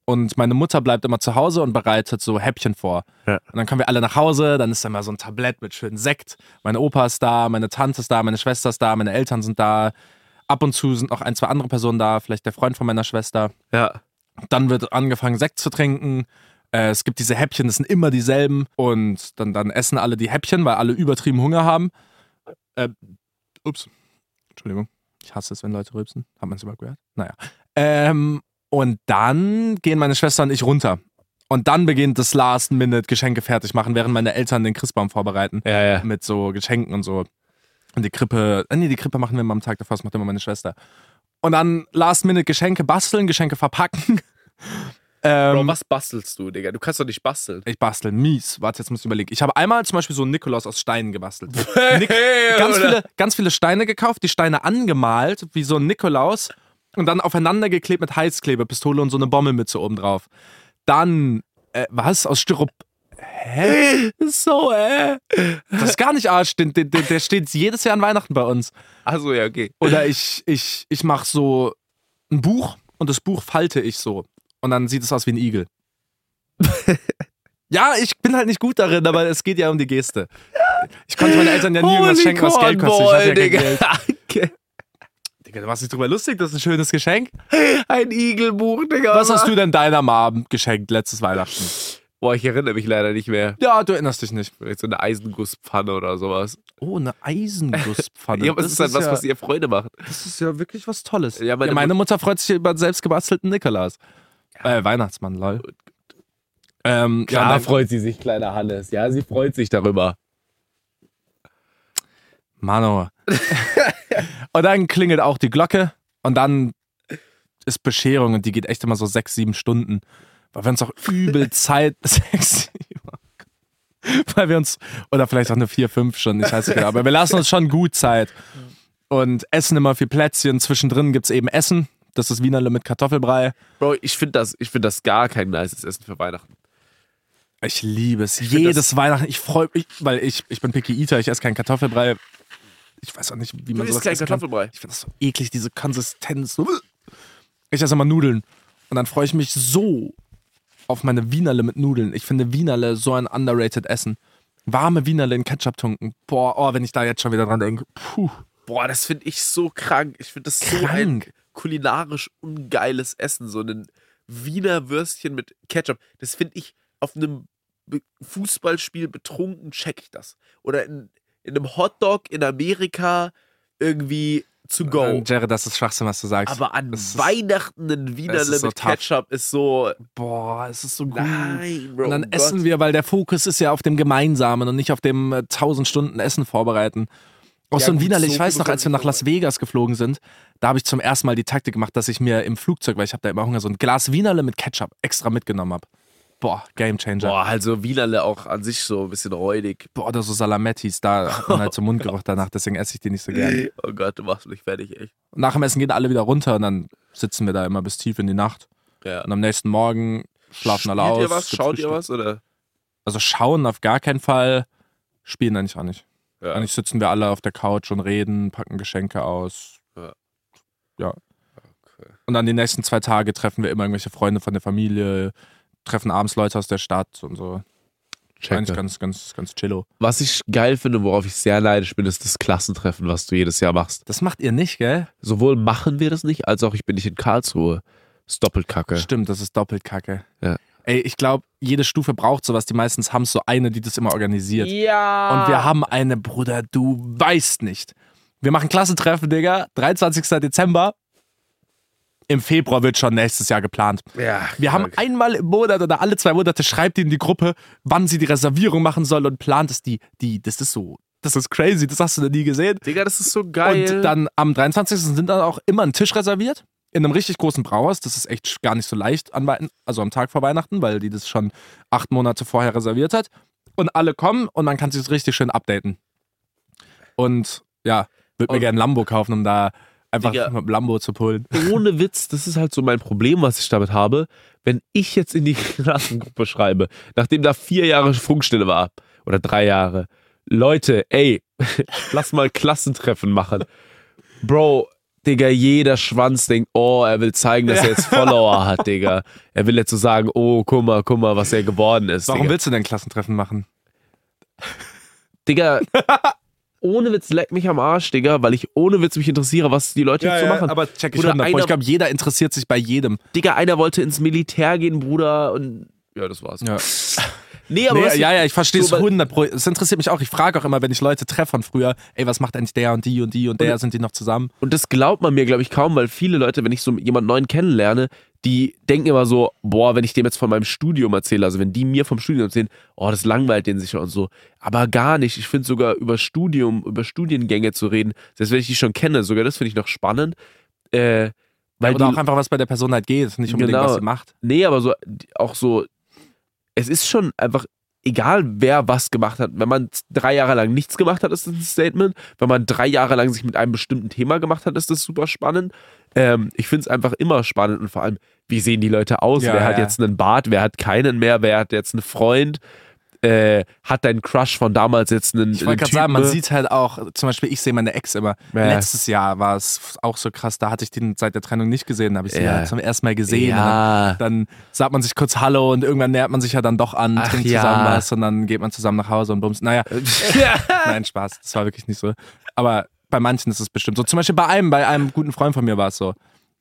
und meine Mutter bleibt immer zu Hause und bereitet so Häppchen vor. Ja. Und dann kommen wir alle nach Hause, dann ist da immer so ein Tablett mit schönem Sekt. Meine Opa ist da, meine Tante ist da, meine Schwester ist da, meine Eltern sind da. Ab und zu sind noch 1, 2 andere Personen da, vielleicht der Freund von meiner Schwester. Ja. Dann wird angefangen, Sekt zu trinken. Es gibt diese Häppchen, das sind immer dieselben. Und dann essen alle die Häppchen, weil alle übertrieben Hunger haben. Entschuldigung. Ich hasse es, wenn Leute rülpsen. Hat man es überhaupt gehört? Naja. Und dann gehen meine Schwester und ich runter. Und dann beginnt das Last-Minute Geschenke fertig machen, während meine Eltern den Christbaum vorbereiten. Ja. Mit so Geschenken und so. Und die Krippe machen wir immer am Tag davor, das macht immer meine Schwester. Und dann Last-Minute Geschenke basteln, Geschenke verpacken. Bro, was bastelst du, Digga? Du kannst doch nicht basteln. Ich bastel mies. Warte, jetzt muss ich überlegen. Ich habe einmal zum Beispiel so einen Nikolaus aus Steinen gebastelt. Ganz viele Steine gekauft, die Steine angemalt, wie so ein Nikolaus. Und dann aufeinander geklebt mit Heißklebepistole und so eine Bommelmütze oben drauf. Dann, was? Aus Styropor. Hä? So, Das ist gar nicht Arsch. Der steht jedes Jahr an Weihnachten bei uns. Achso, ja, okay. Oder ich mache so ein Buch und das Buch falte ich so. Und dann sieht es aus wie ein Igel. Ja, ich bin halt nicht gut darin, aber es geht ja um die Geste. Ich konnte meinen Eltern ja nie irgendwas schenken, was Geld kostet. Ich hatte ja kein Geld. Okay. Digga, du machst dich drüber lustig, das ist ein schönes Geschenk. Ein Igelbuch, Digga. Was hast du denn deiner Mom geschenkt letztes Weihnachten? Boah, ich erinnere mich leider nicht mehr. Ja, du erinnerst dich nicht. Vielleicht so eine Eisengusspfanne oder sowas. Oh, eine Eisengusspfanne. Ja, aber es ist halt was ihr Freude macht. Das ist ja wirklich was Tolles. Ja, meine Mutter freut sich über einen selbstgebastelten Nikolaus. Weihnachtsmann, lol. Klar freut sie sich, kleiner Hannes. Ja, sie freut sich darüber. Mano. Und dann klingelt auch die Glocke und dann ist Bescherung und die geht echt immer so 6, 7 Stunden. Weil wir uns auch übel Zeit. 6, 7. Weil wir uns. Oder vielleicht auch nur 4, 5 Stunden, ich weiß nicht genau. Aber wir lassen uns schon gut Zeit. Und essen immer viel Plätzchen. Zwischendrin gibt es eben Essen. Das ist Wienerle mit Kartoffelbrei. Bro, ich finde das gar kein nices Essen für Weihnachten. Ich liebe es. Jedes Weihnachten. Ich freue mich, weil ich bin Picky Eater, ich esse keinen Kartoffelbrei. Ich weiß auch nicht, wie man sowas kein essen Kartoffelbrei. kann. Ich finde das so eklig, diese Konsistenz. Ich esse immer Nudeln. Und dann freue ich mich so auf meine Wienerle mit Nudeln. Ich finde Wienerle so ein underrated Essen. Warme Wienerle in Ketchup tunken. Boah, wenn ich da jetzt schon wieder dran denke. Puh. Boah, das finde ich so krank. Ich finde das so ein kulinarisch ungeiles Essen. So ein Wiener Würstchen mit Ketchup. Das finde ich auf einem Fußballspiel betrunken, check ich das. Oder in einem Hotdog in Amerika irgendwie to go. Jared, das ist Schwachsinn, was du sagst. Aber an Weihnachten ein Wienerle so mit tough. Ketchup ist so... Boah, es ist so gut. Nein, Bro. Und dann essen wir, weil der Fokus ist ja auf dem Gemeinsamen und nicht auf dem 1000 Stunden Essen vorbereiten. Auch Ja, so ein gut, Wienerle, so ich weiß viel noch, als wir nach Las Vegas geflogen sind, da habe ich zum ersten Mal die Taktik gemacht, dass ich mir im Flugzeug, weil ich habe da immer Hunger, so ein Glas Wienerle mit Ketchup extra mitgenommen habe. Boah, Gamechanger. Boah, also Wienerle auch an sich so ein bisschen räudig. Boah, oder so Salamettis, da hat man halt so Mundgeruch danach, deswegen esse ich die nicht so gerne. Oh Gott, du machst mich fertig, echt. Und nach dem Essen gehen alle wieder runter und dann sitzen wir da immer bis tief in die Nacht. Ja. Und am nächsten Morgen schlafen alle aus. Spielt ihr was? gibt's Schaut ihr Frühstück. was? Oder? Also schauen auf gar keinen Fall, spielen eigentlich auch nicht. Ja. Eigentlich sitzen wir alle auf der Couch und reden, packen Geschenke aus. Ja. Okay. Und dann die nächsten 2 Tage treffen wir immer irgendwelche Freunde von der Familie, treffen abends Leute aus der Stadt und so. Eigentlich ganz chillo. Was ich geil finde, worauf ich sehr neidisch bin, ist das Klassentreffen, was du jedes Jahr machst. Das macht ihr nicht, gell? Sowohl machen wir das nicht, als auch ich bin nicht in Karlsruhe. Das ist doppelt kacke. Stimmt, das ist doppelt kacke. Ja. Ey, ich glaube, jede Stufe braucht sowas. Die meistens haben so eine, die das immer organisiert. Ja. Und wir haben eine, Bruder, du weißt nicht. Wir machen Klassentreffen, Digga, 23. Dezember. Im Februar wird schon nächstes Jahr geplant. Ja, Wir haben einmal im Monat oder alle 2 Monate schreibt die in die Gruppe, wann sie die Reservierung machen soll und plant es das ist crazy, das hast du noch nie gesehen. Digga, das ist so geil. Und dann am 23. sind dann auch immer ein Tisch reserviert in einem richtig großen Brauhaus. Das ist echt gar nicht so leicht also am Tag vor Weihnachten, weil die das schon 8 Monate vorher reserviert hat. Und alle kommen und man kann sich das richtig schön updaten. Und ja, würde mir gerne ein Lambo kaufen, um da einfach Digga, mit dem Lambo zu pullen. ohne Witz, das ist halt so mein Problem, was ich damit habe. Wenn ich jetzt in die Klassengruppe schreibe, nachdem da 4 Jahre Funkstille war, oder 3 Jahre, Leute, ey, lass mal Klassentreffen machen. Bro, Digga, jeder Schwanz denkt, oh, er will zeigen, dass er jetzt Follower hat, Digga. Er will jetzt so sagen, oh, guck mal, was er geworden ist, Warum Digga. willst du denn Klassentreffen machen? Digga, ohne Witz, leck mich am Arsch, Digga, weil ich ohne Witz mich interessiere, was die Leute jetzt so machen. aber check ich Bruder, schon davor. Ich glaube, jeder interessiert sich bei jedem. Digga, einer wollte ins Militär gehen, Bruder, und ja, das war's. Ja. Nee, aber weißt du, ich verstehe es so, 100%. Es interessiert mich auch. Ich frage auch immer, wenn ich Leute treffe von früher, ey, was macht eigentlich der und die und die und der, sind die noch zusammen? Und das glaubt man mir, glaube ich, kaum, weil viele Leute, wenn ich so jemanden neuen kennenlerne, die denken immer so, boah, wenn ich dem jetzt von meinem Studium erzähle, also wenn die mir vom Studium erzählen, oh, das langweilt den sicher und so. Aber gar nicht. Ich finde sogar über Studiengänge zu reden, selbst wenn ich die schon kenne, sogar das finde ich noch spannend. Weil Oder auch einfach, was bei der Person halt geht, nicht unbedingt, was sie macht. Nee, aber so, auch so, es ist schon einfach egal, wer was gemacht hat. Wenn man 3 Jahre lang nichts gemacht hat, ist das ein Statement. Wenn man 3 Jahre lang sich mit einem bestimmten Thema gemacht hat, ist das super spannend. Ich finde es einfach immer spannend und vor allem, wie sehen die Leute aus? Ja, wer hat jetzt einen Bart? Wer hat keinen mehr? Wer hat jetzt einen Freund? Hat dein Crush von damals jetzt einen Ich wollte gerade sagen, man sieht halt auch, zum Beispiel ich sehe meine Ex immer. Ja. Letztes Jahr war es auch so krass, da hatte ich den seit der Trennung nicht gesehen, da habe ich sie ja zum ersten Mal gesehen. Ja. Und dann sagt man sich kurz Hallo und irgendwann nähert man sich ja dann doch an, trinkt zusammen was und dann geht man zusammen nach Hause und bums. Naja, nein, Spaß, das war wirklich nicht so. Aber bei manchen ist es bestimmt so. Zum Beispiel bei einem guten Freund von mir war es so.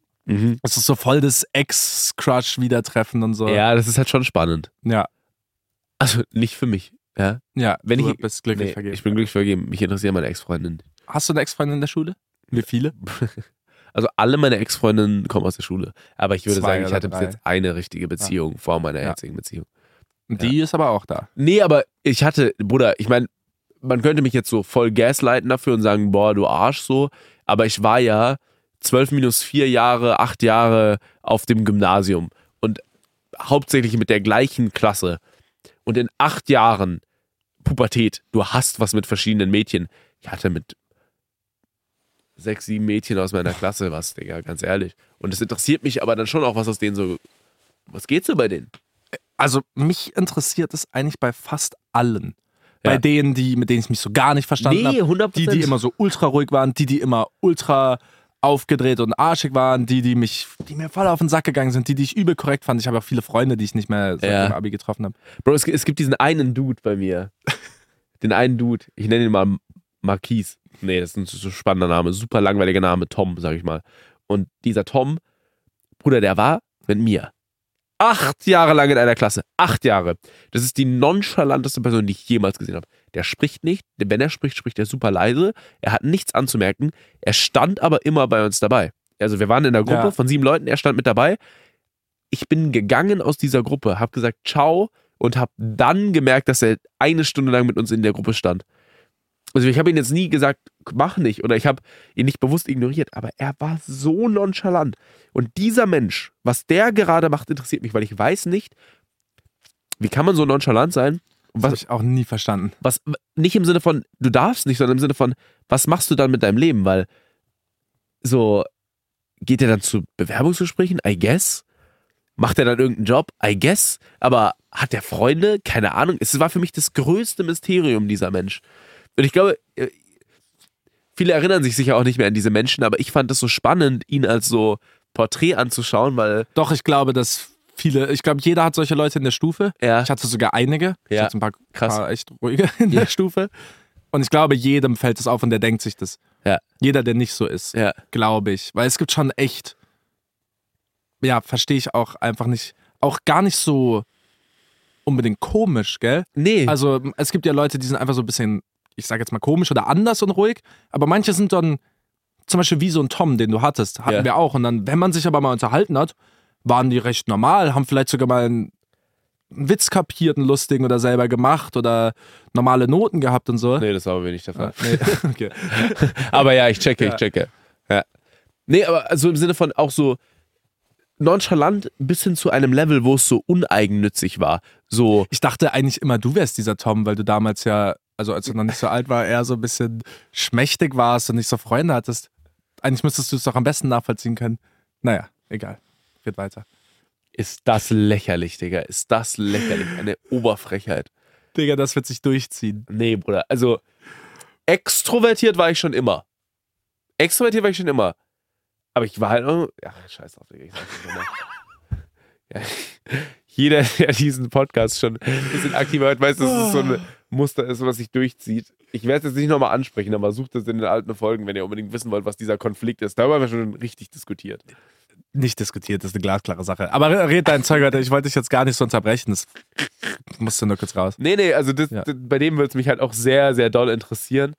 Es ist so voll das Ex-Crush-Wiedertreffen und so. Ja, das ist halt schon spannend. Ja. Also nicht für mich. Ja, wenn du ich bist glücklich vergeben. Ich bin glücklich vergeben. Mich interessiert meine Ex-Freundin. Hast du eine Ex-Freundin in der Schule? Wie viele? Also alle meine Ex-Freundinnen kommen aus der Schule. Aber ich würde 2 sagen, ich oder hatte bis 3. jetzt eine richtige Beziehung vor meiner jetzigen Beziehung. Die ist aber auch da. Nee, aber ich hatte, Bruder, ich meine, man könnte mich jetzt so voll gaslighten dafür und sagen, boah, du Arsch so. Aber ich war ja 12 minus 4 Jahre, 8 Jahre auf dem Gymnasium. Und hauptsächlich mit der gleichen Klasse. Und in 8 Jahren Pubertät, du hast was mit verschiedenen Mädchen. Ich hatte mit 6, 7 Mädchen aus meiner Klasse was, Digga, ganz ehrlich. Und es interessiert mich aber dann schon auch, was aus denen so, was geht so bei denen? Also mich interessiert es eigentlich bei fast allen. Bei denen, mit denen ich mich so gar nicht verstanden habe. 100%. Die immer so ultra ruhig waren, die immer ultra aufgedreht und arschig waren, die mir voll auf den Sack gegangen sind, die ich übel korrekt fand. Ich habe auch viele Freunde, die ich nicht mehr seit dem Abi getroffen habe. Bro, es gibt diesen einen Dude bei mir. Den einen Dude. Ich nenne ihn mal Marquis. Nee, das ist ein so spannender Name. Super langweiliger Name. Tom, sag ich mal. Und dieser Tom, Bruder, der war mit mir 8 Jahre lang in einer Klasse. 8 Jahre. Das ist die nonchalanteste Person, die ich jemals gesehen habe. Der spricht nicht. Wenn er spricht, spricht er super leise. Er hat nichts anzumerken. Er stand aber immer bei uns dabei. Also wir waren in einer Gruppe von 7 Leuten. Er stand mit dabei. Ich bin gegangen aus dieser Gruppe, habe gesagt ciao und habe dann gemerkt, dass er 1 Stunde lang mit uns in der Gruppe stand. Also ich habe ihn jetzt nie gesagt, mach nicht, oder ich habe ihn nicht bewusst ignoriert, aber er war so nonchalant. Und dieser Mensch, was der gerade macht, interessiert mich, weil ich weiß nicht, wie kann man so nonchalant sein? Das habe ich auch nie verstanden. Was, nicht im Sinne von, du darfst nicht, sondern im Sinne von, was machst du dann mit deinem Leben? Weil so, geht er dann zu Bewerbungsgesprächen? I guess. Macht er dann irgendeinen Job? I guess. Aber hat er Freunde? Keine Ahnung. Es war für mich das größte Mysterium, dieser Mensch. Und ich glaube, viele erinnern sich sicher auch nicht mehr an diese Menschen, aber ich fand es so spannend, ihn als so Porträt anzuschauen, weil... Doch, ich glaube, dass jeder hat solche Leute in der Stufe. Ja. Ich hatte sogar einige. Ich hatte ein Krass. paar echt ruhige in der Stufe. Und ich glaube, jedem fällt es auf und der denkt sich das. Ja. Jeder, der nicht so ist, glaube ich. Weil es gibt schon echt, verstehe ich auch einfach nicht, auch gar nicht so unbedingt komisch, gell? Nee. Also es gibt ja Leute, die sind einfach so ein bisschen, ich sag jetzt mal komisch oder anders und ruhig, aber manche sind dann zum Beispiel wie so ein Tom, den du hatten wir auch. Und dann, wenn man sich aber mal unterhalten hat, waren die recht normal, haben vielleicht sogar mal einen Witz kapiert, einen lustigen oder selber gemacht oder normale Noten gehabt und so. Nee, das war aber wenig der Fall. Nee. Okay. Aber ja, ich checke. Ja. Nee, aber also im Sinne von auch so nonchalant bis hin zu einem Level, wo es so uneigennützig war. So. Ich dachte eigentlich immer, du wärst dieser Tom, weil du damals also als du noch nicht so alt war, eher so ein bisschen schmächtig warst und nicht so Freunde hattest. Eigentlich müsstest du es doch am besten nachvollziehen können. Naja, egal. Geht weiter. Ist das lächerlich, Digga. Ist das lächerlich. Eine Oberfrechheit. Digga, das wird sich durchziehen. Nee, Bruder. Also, extrovertiert war ich schon immer. Aber ich war halt, scheiß drauf, Digga, ich sag's nicht nochmal. Ja, jeder, der diesen Podcast schon ein bisschen aktiver hört, weiß, dass es so ein Muster ist, was sich durchzieht. Ich werde es jetzt nicht nochmal ansprechen, aber sucht es in den alten Folgen, wenn ihr unbedingt wissen wollt, was dieser Konflikt ist. Darüber haben wir schon richtig diskutiert. Nicht diskutiert, das ist eine glasklare Sache. Aber red dein Zeug weiter, ich wollte dich jetzt gar nicht so unterbrechen. Das musst du nur kurz raus. Nee, also bei dem würde es mich halt auch sehr, sehr doll interessieren.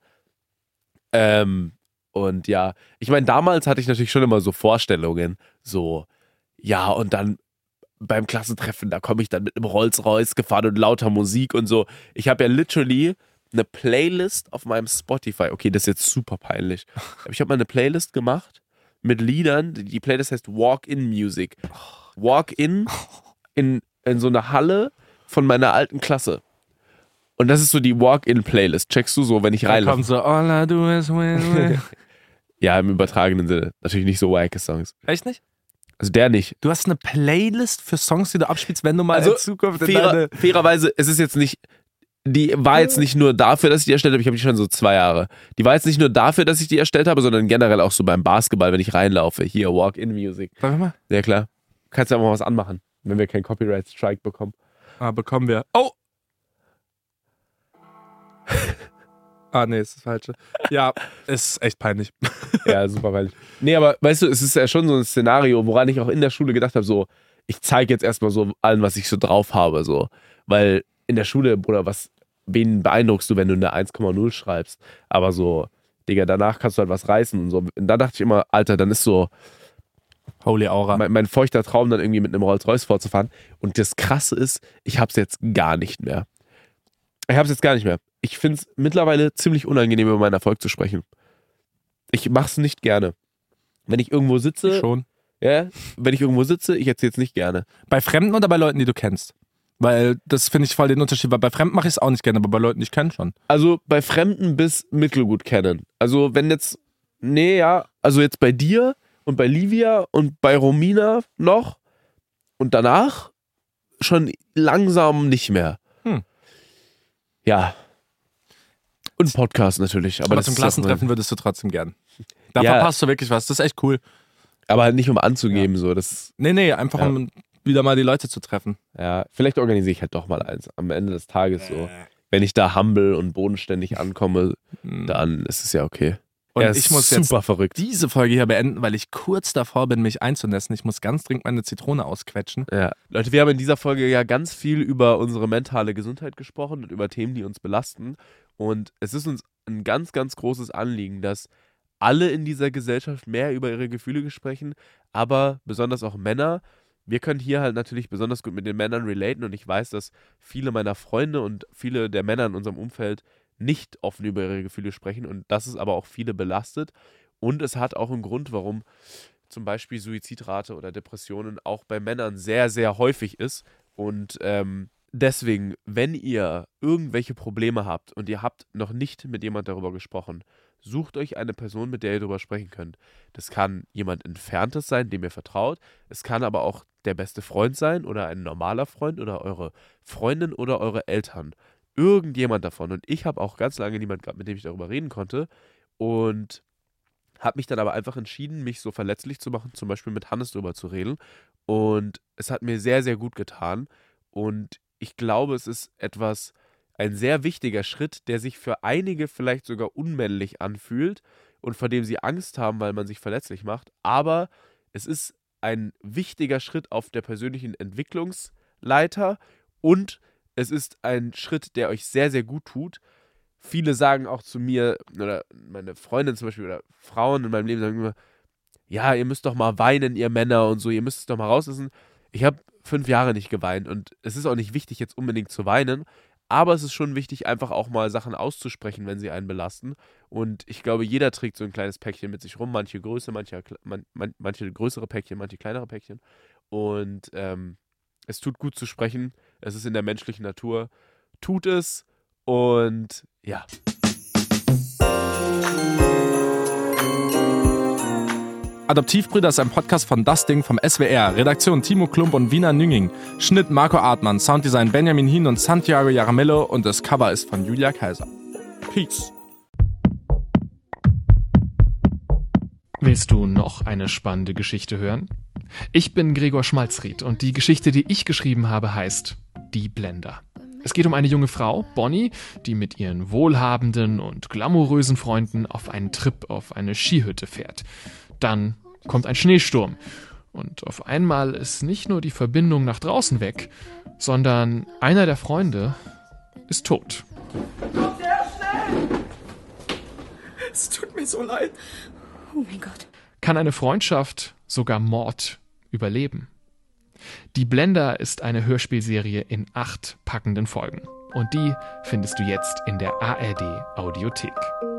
Und ja, ich meine, damals hatte ich natürlich schon immer so Vorstellungen, so, ja, und dann beim Klassentreffen, da komme ich dann mit einem Rolls-Royce gefahren und lauter Musik und so. Ich habe ja literally eine Playlist auf meinem Spotify. Okay, das ist jetzt super peinlich. Aber ich habe mal eine Playlist gemacht mit Liedern. Die Playlist heißt Walk-In Music. Walk-In in so eine Halle von meiner alten Klasse. Und das ist so die Walk-In-Playlist. Checkst du so, wenn ich reinlaufe? Da kommt so, all I do is win. Ja, im übertragenen Sinne. Natürlich nicht so wacke Songs. Echt nicht? Also der nicht. Du hast eine Playlist für Songs, die du abspielst, wenn du mal in Zukunft fairerweise, es ist jetzt nicht, die war jetzt nicht nur dafür, dass ich die erstellt habe, ich habe die schon so 2 Jahre. Die war jetzt nicht nur dafür, dass ich die erstellt habe, sondern generell auch so beim Basketball, wenn ich reinlaufe. Hier, Walk-In-Music. Sag mal. Ja, klar. Kannst ja auch mal was anmachen, wenn wir keinen Copyright-Strike bekommen. Bekommen wir. Oh! Nee, ist das Falsche. Ja, ist echt peinlich. Ja, super peinlich. Nee, aber weißt du, es ist ja schon so ein Szenario, woran ich auch in der Schule gedacht habe, so, ich zeige jetzt erstmal so allen, was ich so drauf habe, so. Weil in der Schule, Bruder, wen beeindruckst du, wenn du eine 1,0 schreibst? Aber so, Digga, danach kannst du halt was reißen und so. Und da dachte ich immer, Alter, dann ist so Holy Aura. Mein feuchter Traum, dann irgendwie mit einem Rolls-Royce vorzufahren. Und das Krasse ist, ich hab's jetzt gar nicht mehr. Ich find's mittlerweile ziemlich unangenehm, über meinen Erfolg zu sprechen. Ich mach's nicht gerne. Wenn ich irgendwo sitze. Schon. Ja, wenn ich irgendwo sitze, ich erzähl's nicht gerne. Bei Fremden oder bei Leuten, die du kennst? Weil das finde ich voll den Unterschied, weil bei Fremden mache ich es auch nicht gerne, aber bei Leuten, die ich kenne schon. Also bei Fremden bis mittelgut kennen. Also wenn jetzt, also jetzt bei dir und bei Livia und bei Romina noch und danach schon langsam nicht mehr. Ja. Und Podcast natürlich. Aber zum Klassentreffen würdest du trotzdem gern. Da Ja. verpasst du wirklich was, das ist echt cool. Aber halt nicht um anzugeben, so. Das, Nee, einfach Ja. um wieder mal die Leute zu treffen. ja, vielleicht organisiere ich halt doch mal eins am Ende des Tages so. Wenn ich da humble und bodenständig ankomme, dann ist es ja okay. Und Ja, ich muss super jetzt verrückt. diese Folge hier beenden, weil ich kurz davor bin, mich einzunässen. Ich muss ganz dringend meine Zitrone ausquetschen. Ja. Leute, wir haben in dieser Folge ja ganz viel über unsere mentale Gesundheit gesprochen und über Themen, die uns belasten. Und es ist uns ein ganz, ganz großes Anliegen, dass alle in dieser Gesellschaft mehr über ihre Gefühle sprechen, aber besonders auch Männer. Wir können hier halt natürlich besonders gut mit den Männern relaten und ich weiß, dass viele meiner Freunde und viele der Männer in unserem Umfeld nicht offen über ihre Gefühle sprechen und das ist aber auch viele belastet. Und es hat auch einen Grund, warum zum Beispiel Suizidrate oder Depressionen auch bei Männern sehr, sehr häufig ist. Und deswegen, wenn ihr irgendwelche Probleme habt und ihr habt noch nicht mit jemand darüber gesprochen, sucht euch eine Person, mit der ihr darüber sprechen könnt. Das kann jemand Entferntes sein, dem ihr vertraut. Es kann aber auch der beste Freund sein oder ein normaler Freund oder eure Freundin oder eure Eltern. Irgendjemand davon. Und ich habe auch ganz lange niemanden gehabt, mit dem ich darüber reden konnte. Und habe mich dann aber einfach entschieden, mich so verletzlich zu machen, zum Beispiel mit Hannes darüber zu reden. Und es hat mir sehr, sehr gut getan. Und ich glaube, es ist ein sehr wichtiger Schritt, der sich für einige vielleicht sogar unmännlich anfühlt und vor dem sie Angst haben, weil man sich verletzlich macht. Aber es ist ein wichtiger Schritt auf der persönlichen Entwicklungsleiter und es ist ein Schritt, der euch sehr, sehr gut tut. Viele sagen auch zu mir, oder meine Freundin zum Beispiel, oder Frauen in meinem Leben sagen immer, ja, ihr müsst doch mal weinen, ihr Männer und so, ihr müsst es doch mal rauslassen. Ich habe 5 Jahre nicht geweint und es ist auch nicht wichtig, jetzt unbedingt zu weinen, aber es ist schon wichtig, einfach auch mal Sachen auszusprechen, wenn sie einen belasten. Und ich glaube, jeder trägt so ein kleines Päckchen mit sich rum, manche größer, manche größere Päckchen, manche kleinere Päckchen. Und es tut gut zu sprechen, es ist in der menschlichen Natur. Tut es und ja. Adoptivbrüder ist ein Podcast von Das Ding vom SWR. Redaktion Timo Klump und Wiener Nünging. Schnitt Marco Artmann. Sounddesign Benjamin Hien und Santiago Jaramillo. Und das Cover ist von Julia Kaiser. Peace. Willst du noch eine spannende Geschichte hören? Ich bin Gregor Schmalzried und die Geschichte, die ich geschrieben habe, heißt Die Blender. Es geht um eine junge Frau, Bonnie, die mit ihren wohlhabenden und glamourösen Freunden auf einen Trip auf eine Skihütte fährt. Dann kommt ein Schneesturm und auf einmal ist nicht nur die Verbindung nach draußen weg, sondern einer der Freunde ist tot. Kommt sehr schnell! Es tut mir so leid. Oh mein Gott. Kann eine Freundschaft sogar Mord überleben? Die Blender ist eine Hörspielserie in 8 packenden Folgen. Und die findest du jetzt in der ARD Audiothek.